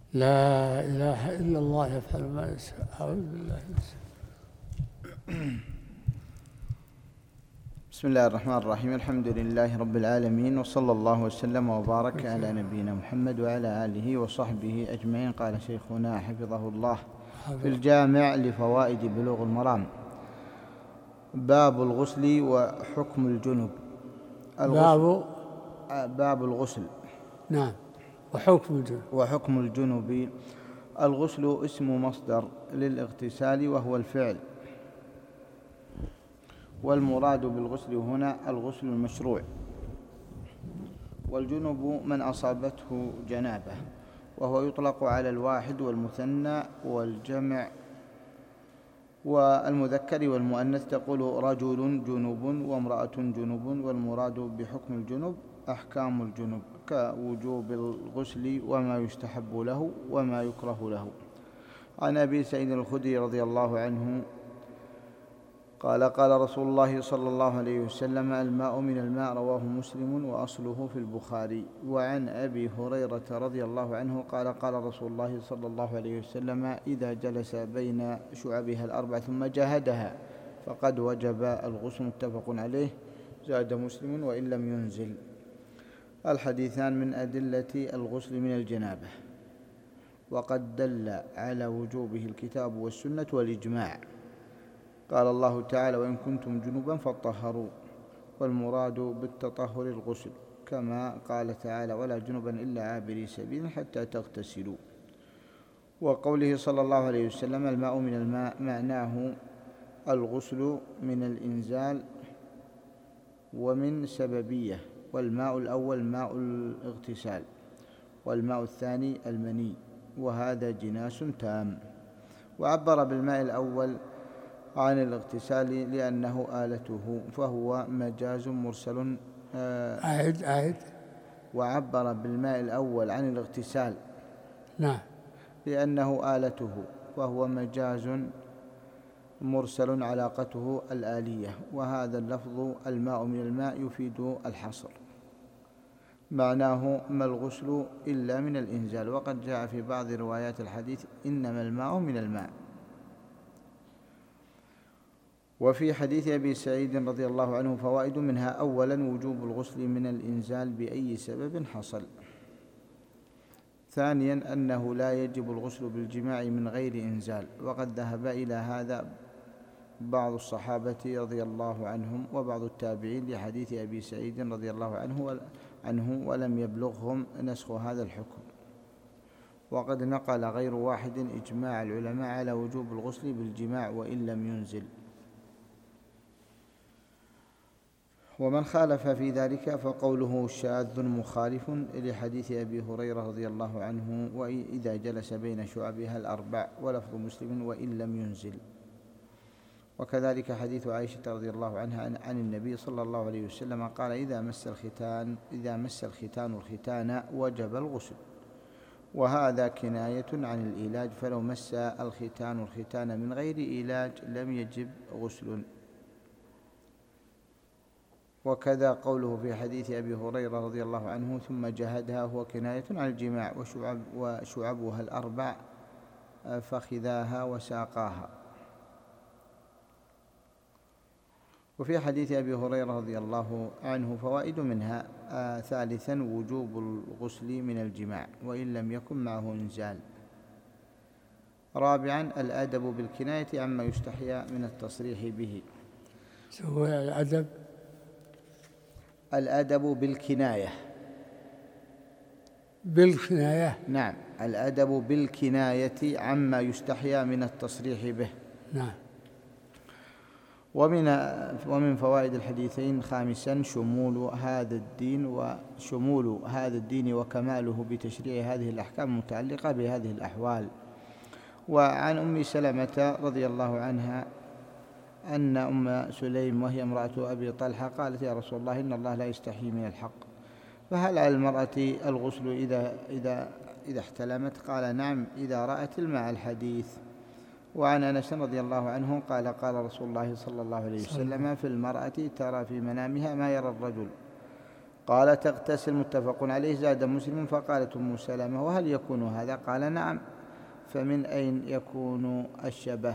لا إله إلا الله يفعل ما يشاء. أعوذ بالله من الشيطان. بسم الله الرحمن الرحيم. الحمد لله رب العالمين، وصلى الله وسلم وبارك على نبينا محمد وعلى آله وصحبه أجمعين. قال شيخنا حفظه الله في الجامع لفوائد بلوغ المرام: باب الغسل وحكم الجنب. باب الغسل. نعم. وحكم الجنب. الغسل اسم مصدر للاغتسال وهو الفعل، والمراد بالغسل هنا الغسل المشروع. والجنب من أصابته جنابة، وهو يطلق على الواحد والمثنى والجمع والمذكر والمؤنث، تقول رجل جنب وامرأة جنب. والمراد بحكم الجنب أحكام الجنب كوجوب الغسل وما يستحب له وما يكره له. عن أبي سعيد الخدري رضي الله عنه قال: قال رسول الله صلى الله عليه وسلم: الماء من الماء. رواه مسلم وأصله في البخاري. وعن أبي هريرة رضي الله عنه قال: قال رسول الله صلى الله عليه وسلم: إذا جلس بين شعبها الأربع ثم جاهدها فقد وجب الغسل. متفق عليه. زاد مسلم: وإن لم ينزل. الحديثان من أدلة الغسل من الجنابة، وقد دل على وجوبه الكتاب والسنة والإجماع. قال الله تعالى: وإن كنتم جنبا فاطهروا. والمراد بالتطهر الغسل، كما قال تعالى: ولا جنبا إلا عابري سبيل حتى تغتسلوا. وقوله صلى الله عليه وسلم: الماء من الماء، معناه الغسل من الإنزال ومن سببية. والماء الأول ماء الاغتسال، والماء الثاني المني، وهذا جناس تام. وعبر بالماء الأول عن الاغتسال لأنه آلته، فهو مجاز مرسل. وعبر بالماء الأول عن الاغتسال نعم لأنه آلته، فهو مجاز مرسل علاقته الآلية. وهذا اللفظ الماء من الماء يفيد الحصر، معناه ما الغسل إلا من الإنزال. وقد جاء في بعض روايات الحديث: إنما الماء من الماء. وفي حديث أبي سعيد رضي الله عنه فوائد، منها: أولا وجوب الغسل من الإنزال بأي سبب حصل. ثانيا أنه لا يجب الغسل بالجماع من غير إنزال، وقد ذهب إلى هذا بعض الصحابة رضي الله عنهم وبعض التابعين لحديث أبي سعيد رضي الله عنه ولم يبلغهم نسخ هذا الحكم. وقد نقل غير واحد إجماع العلماء على وجوب الغسل بالجماع وإن لم ينزل. ومن خالف في ذلك فقوله شاذ مخالف لحديث أبي هريرة رضي الله عنه: وإذا جلس بين شعبها الأربع. ولفظ مسلم: وإن لم ينزل. وكذلك حديث عائشة رضي الله عنها عن النبي صلى الله عليه وسلم قال: إذا مس الختان الختان وجب الغسل. وهذا كناية عن الإيلاج، فلو مس الختان الختان من غير إيلاج لم يجب غسل. وكذا قوله في حديث أبي هريرة رضي الله عنه: ثم جاهدها، هو كناية عن الجماع. وشعبها الأربع فخذاها وساقاها. وفي حديث أبي هريرة رضي الله عنه فوائد، منها: ثالثا وجوب الغسل من الجماع وإن لم يكن معه إنزال. رابعا الأدب بالكناية عما يستحيا من التصريح به. هو الأدب بالكناية. نعم، الأدب بالكناية عما يستحيا من التصريح به. نعم. ومن فوائد الحديثين: خامسا شمول هذا الدين وكماله بتشريع هذه الأحكام المتعلقة بهذه الأحوال. وعن أم سلمة رضي الله عنها أن أم سليم وهي امرأة أبي طلحة قالت: يا رسول الله، إن الله لا يستحيي من الحق، فهل على المرأة الغسل إذا احتلمت؟ قال: نعم، إذا رأت الماء. الحديث. وعن أنس رضي الله عنه قال: قال رسول الله صلى الله عليه وسلم: في المرأة ترى في منامها ما يرى الرجل. قال تغتسل، متفق عليه. زاد مسلم فقالت أم سلمة وهل يكون هذا؟ قال نعم. فمن أين يكون الشبه؟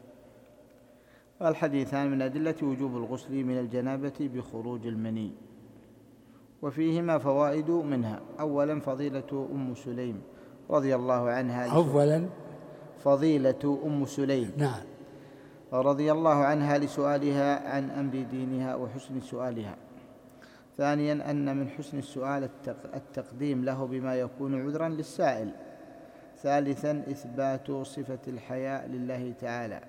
الحديثان من أدلة وجوب الغسل من الجنابة بخروج المني، وفيهما فوائد منها. أولا فضيلة أم سليم رضي الله عنها. أولا فضيلة أم سليم نعم رضي الله عنها لسؤالها عن أمر دينها وحسن سؤالها. ثانيا أن من حسن السؤال التقديم له بما يكون عذرا للسائل. ثالثا إثبات صفة الحياء لله تعالى.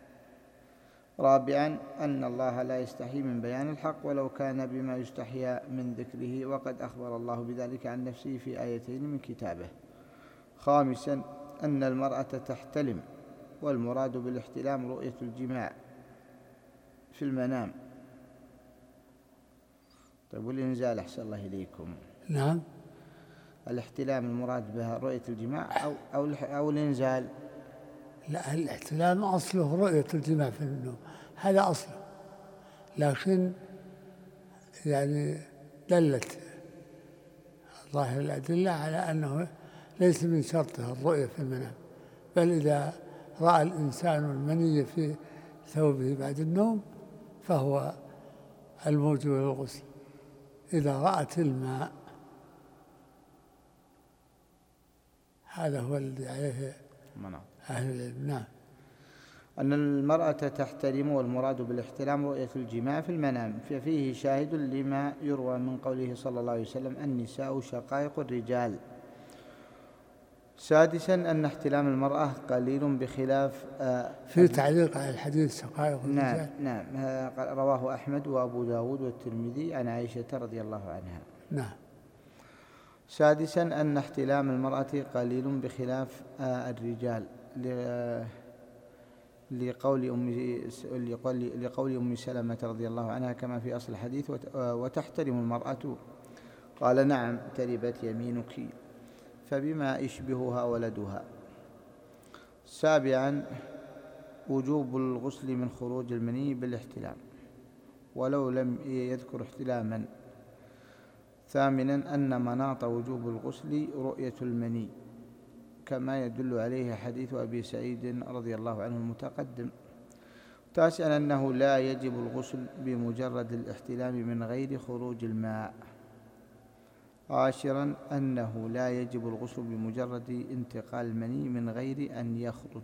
رابعا أن الله لا يستحي من بيان الحق ولو كان بما يستحيا من ذكره، وقد أخبر الله بذلك عن نفسه في آيتين من كتابه. خامسا أن المرأة تحتلم، والمراد بالاحتلام رؤية الجماع في المنام. طيب والإنزال أحسن الله إليكم؟ نعم. الاحتلام المراد بها رؤية الجماع أو الإنزال؟ لا، الاحتلام أصله رؤية الجماع في النوم، هذا أصله، لكن يعني دلت ظاهر الأدلة على أنه ليس من شرطها الرؤية في المنام، بل إذا رأى الإنسان المني في ثوبه بعد النوم فهو الموجب للغسل. إذا رأت الماء، هذا هو الذي عليه أهل العلم. نعم. أن المرأة تحتلم، والمراد بالاحتلام رؤية الجماع في المنام، ففيه شاهد لما يروى من قوله صلى الله عليه وسلم النساء شقائق الرجال. سادسا أن احتلام المرأة قليل بخلاف في تعليق على الحديث شقائق الرجال. نعم رواه أحمد وأبو داود والترمذي عن عائشة رضي الله عنها. نعم. سادسا أن احتلام المرأة قليل بخلاف الرجال لقول أم سلمة رضي الله عنها كما في أصل الحديث وتحتلم المرأة؟ قال نعم تربت يمينك، فبما يشبهها ولدها. سابعا وجوب الغسل من خروج المني بالاحتلام ولو لم يذكر احتلاما. ثامنا أن مناط وجوب الغسل رؤية المني كما يدل عليه حديث أبي سعيد رضي الله عنه المتقدم. تاسعا أنه لا يجب الغسل بمجرد الاحتلام من غير خروج الماء. عاشرا أنه لا يجب الغسل بمجرد انتقال المني من غير أن يخرج.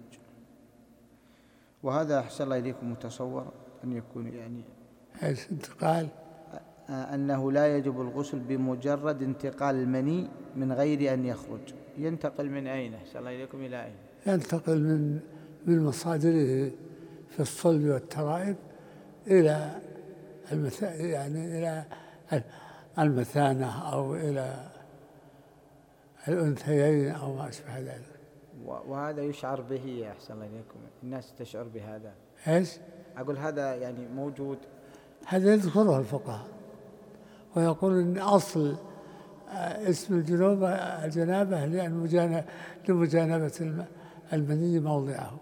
وهذا أحسن الله إليكم متصور أن يكون يعني ايش انتقال؟ أنه لا يجب الغسل بمجرد انتقال المني من غير أن يخرج. ينتقل من أين أحسن الله إليكم إلى أين؟ ينتقل من مصادره في الصلب والترائب إلى يعني إلى المثانة أو إلى الأنثيين أو ما أشبه ذلك. وهذا يشعر به يا أحسن الله إليكم، الناس تشعر بهذا؟ إيش؟ أقول هذا يعني موجود، هذا يذكره الفقهاء ويقول إن أصل اسم الجنابة لمجانبة المني موضعه.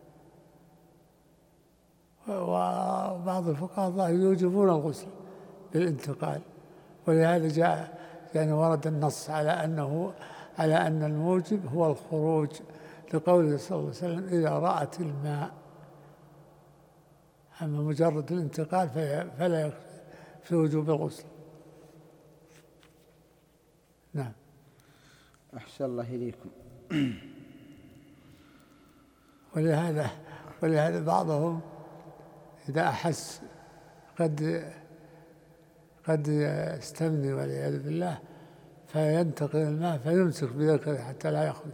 وبعض الفقهاء يوجبون الغسل بالانتقال، ولهذا جاء يعني ورد النص على أن الموجب هو الخروج، لقوله صلى الله عليه وسلم إذا رأت الماء. أما مجرد الانتقال فلا يكفي في وجوب الغسل. نعم. أحسن الله إليكم. ولهذا بعضهم إذا أحس قد يستمني والعياذ بالله فينتقل الماء فيمسك بذكره حتى لا يخرج.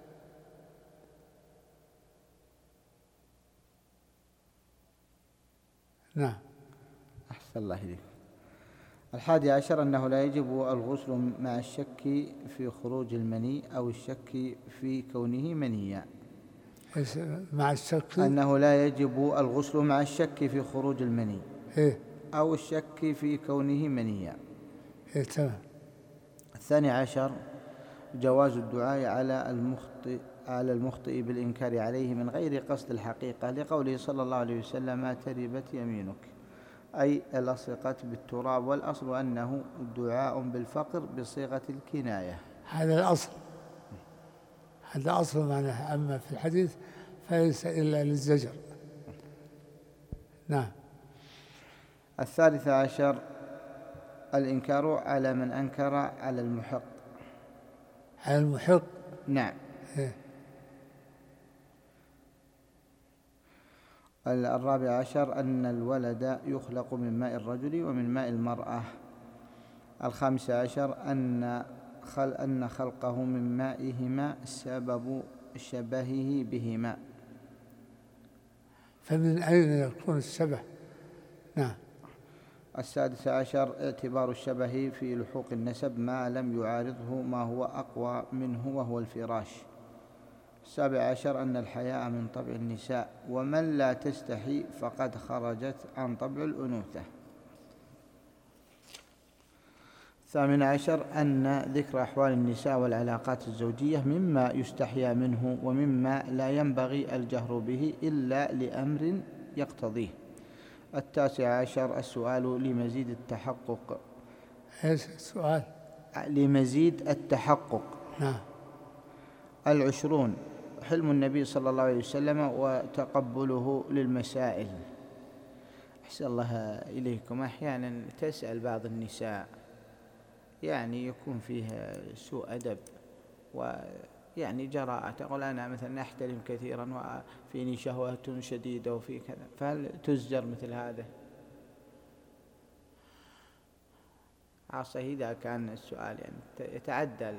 نعم. أحسن الله إليكم. 11 أنه لا يجب الغسل مع الشك في خروج المني أو الشك في كونه منيا. مع الشك أنه لا يجب الغسل مع الشك في خروج المني أو الشك في كونه منيا. تمام. 12 جواز الدعاء على المخطئ بالإنكار عليه من غير قصد الحقيقة، لقوله صلى الله عليه وسلم تربت يمينك. أي لصقت بالتراب، والأصل أنه دعاء بالفقر بصيغة الكناية. هذا الأصل، هذا أصل معناه، أما في الحديث فليس إلا للزجر. نعم. 13 الإنكار على من أنكر على المحق. على المحق. نعم. إيه. 14 أن الولد يخلق من ماء الرجل ومن ماء المرأة. 15 أن خلقه من مائهما سبب شبهه بهما. فمن أين يكون الشبه؟ نعم. 16 اعتبار الشبه في لحوق النسب ما لم يعارضه ما هو أقوى منه وهو الفراش. 17 أن الحياء من طبع النساء، ومن لا تستحي فقد خرجت عن طبع الأنوثة. 18 أن ذكر أحوال النساء والعلاقات الزوجية مما يستحيا منه ومما لا ينبغي الجهر به إلا لأمر يقتضيه. 19 السؤال لمزيد التحقق. ايش السؤال؟ لمزيد التحقق. نعم. 20 حلم النبي صلى الله عليه وسلم وتقبله للمسائل. أحسن الله إليكم، أحيانا تسأل بعض النساء يعني يكون فيها سوء أدب ويعني جراءة، تقول أنا مثلا أحترم كثيرا وفيني شهوة شديدة وفي كذا، فهل تزجر مثل هذا؟ خاصة إذا كان السؤال يعني يتعدى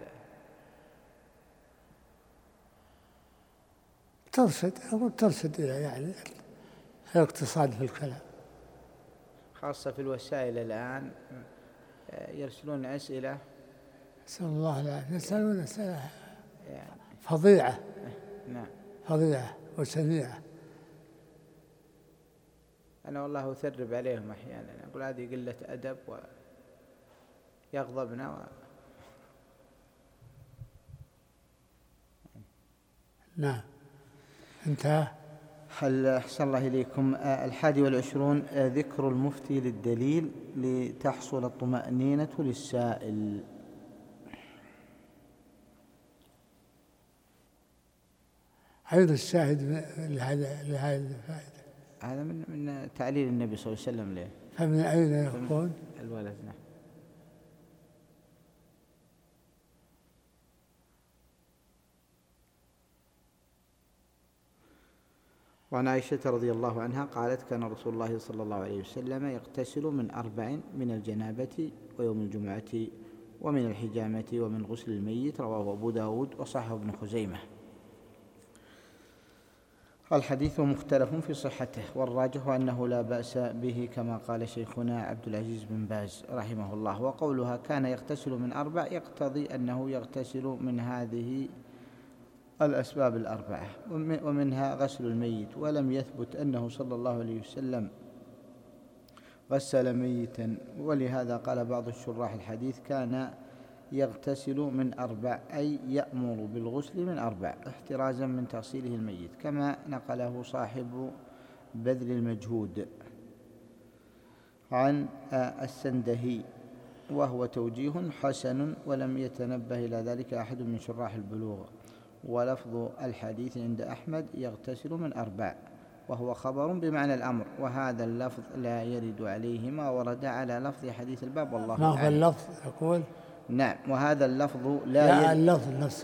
ترشد إلى يعني الاقتصاد في الكلام. خاصة في الوسائل الآن يرسلون أسئلة، نسأل الله العافية، يسألون أسئلة يعني فظيعة. نعم. فظيعة وشنيعة. أنا والله أثرب عليهم أحيانا، أقول هذه قلة أدب ويغضبنا نعم. انتهى. هل أحسن الله إليكم. 21 ذكر المفتي للدليل لتحصل الطمأنينة للسائل. أيضا الشاهد لهذه الفائدة هذا من تعليل النبي صلى الله عليه وسلم له. فمن أين يكون الولد؟ نعم. وعن عائشة رضي الله عنها قالت كان رسول الله صلى الله عليه وسلم يغتسل من 4: من الجنابة ويوم الجمعة ومن الحجامة ومن غسل الميت. رواه أبو داود وصححه ابن خزيمة. الحديث مختلف في صحته، والراجح أنه لا بأس به كما قال شيخنا عبد العزيز بن باز رحمه الله. وقولها كان يغتسل من 4 يقتضي أنه يغتسل من هذه الأسباب 4 ومنها غسل الميت، ولم يثبت أنه صلى الله عليه وسلم غسل ميتا، ولهذا قال بعض الشراح الحديث كان يغتسل من 4 أي يأمر بالغسل من 4 احترازا من تغسيله الميت، كما نقله صاحب بذل المجهود عن السندهي، وهو توجيه حسن ولم يتنبه إلى ذلك أحد من شراح البلوغ. ولفظ الحديث عند أحمد يغتسل من 4 وهو خبر بمعنى الأمر، وهذا اللفظ لا يرد عليه ما ورد على لفظ حديث الباب والله أعلم. ما هو اللفظ يقول؟ نعم. وهذا اللفظ لا اللفظ نفسه.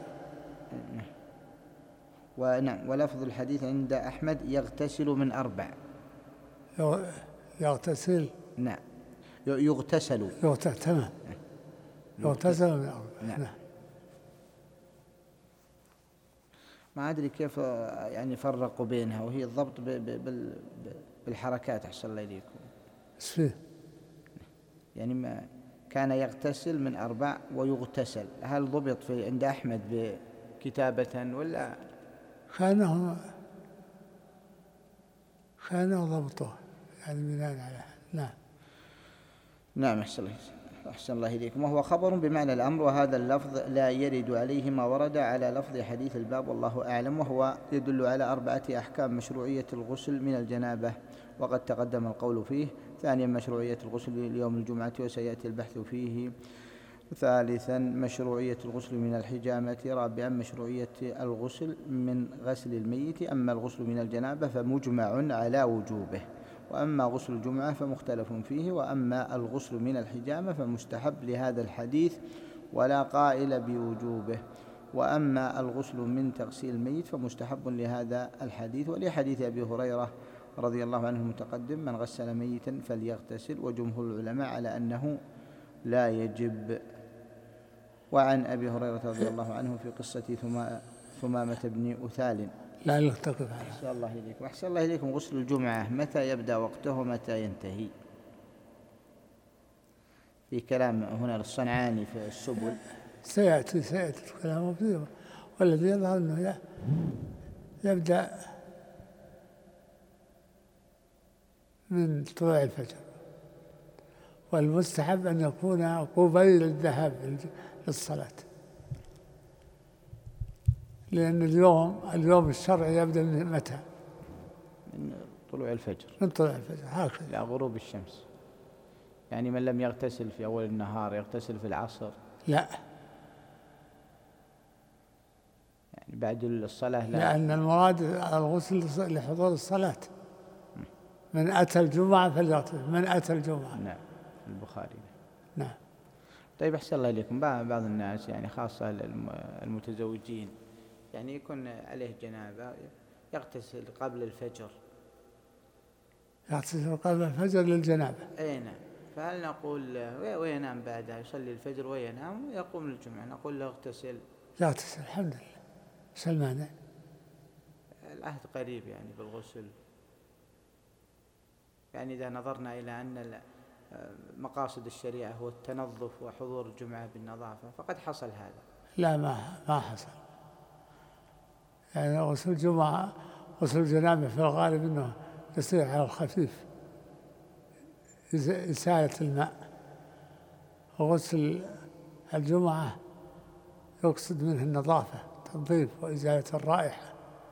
ونعم. ولفظ الحديث عند أحمد يغتسل من 4. يغتسل. نعم. يغتسل. تمام. يغتسل من 4. نعم. ما أدري كيف يعني فرقوا بينها، وهي الضبط بالحركات. أحسن الله إليكم. يعني ما كان يغتسل من 4 ويغتسل، هل ضبط في عند أحمد بكتابة ولا كان ضبطه يعني بناء على نعم. نعم. أحسن الله إليكم. وهو خبر بمعنى الأمر، وهذا اللفظ لا يرد عليه ما ورد على لفظ حديث الباب والله أعلم، وهو يدل على 4 أحكام: مشروعية الغسل من الجنابة وقد تقدم القول فيه، ثانيا مشروعية الغسل ليوم الجمعة وسيأتي البحث فيه. ثالثا مشروعية الغسل من الحجامة. رابعا مشروعية الغسل من غسل الميت. أما الغسل من الجنابة فمجمع على وجوبه، وأما غسل الجمعة فمختلف فيه، وأما الغسل من الحجامة فمستحب لهذا الحديث ولا قائل بوجوبه، وأما الغسل من تغسيل الميت فمستحب لهذا الحديث ولحديث أبي هريرة رضي الله عنه المتقدم: من غسل ميتا فليغتسل. وجمهور العلماء على أنه لا يجب. وعن أبي هريرة رضي الله عنه في قصة ثمامة بن أثال. لا يلتقط على. أحسن الله إليكم. أحسن الله إليكم. غسل الجمعة متى يبدأ وقته ومتى ينتهي؟ في كلام هنا للصنعاني في السبل. سيأتي الكلام فيه، والذي يظهر أنه يبدأ من طلوع الفجر، والمستحب أن يكون قبيل الذهاب للصلاة، لأن اليوم الشرعي يبدأ من متى؟ من طلوع الفجر. من طلوع الفجر هكذا إلى غروب الشمس. يعني من لم يغتسل في أول النهار يغتسل في العصر؟ لا، يعني بعد الصلاة لا، لأن المراد الغسل لحضور الصلاة. من أتى الجمعة فليغتسل، من أتى الجمعة. نعم، البخاري. نعم. طيب أحسن الله إليكم. بعض الناس يعني خاصة المتزوجين يعني يكون عليه جنابة يغتسل قبل الفجر. يغتسل قبل الفجر للجنابة. أي نعم. فهل نقول وينام بعدها، يصلي الفجر وينام ويقوم للجمعة، نقول له اغتسل؟ يغتسل الحمد لله، ايش المانع؟ العهد قريب يعني بالغسل. يعني إذا نظرنا إلى أن مقاصد الشريعة هو التنظف وحضور الجمعة بالنظافة فقد حصل هذا. لا، ما حصل. يعني غسل الجمعة، غسل الجنابة في الغالب أنه يصير على الخفيف، إزالة الماء. وغسل الجمعة يقصد منه النظافة، تنظيف وإزالة الرائحة.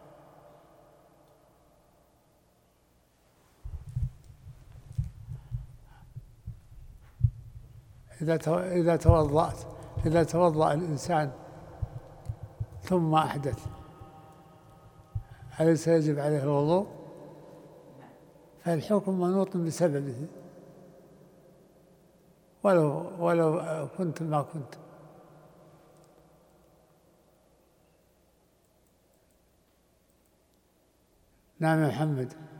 إذا توضأ الإنسان ثم أحدث أليس يجب عليه الوضوء؟ فالحكم منوط بسببه ولو كنت ما كنت. نعم يا محمد.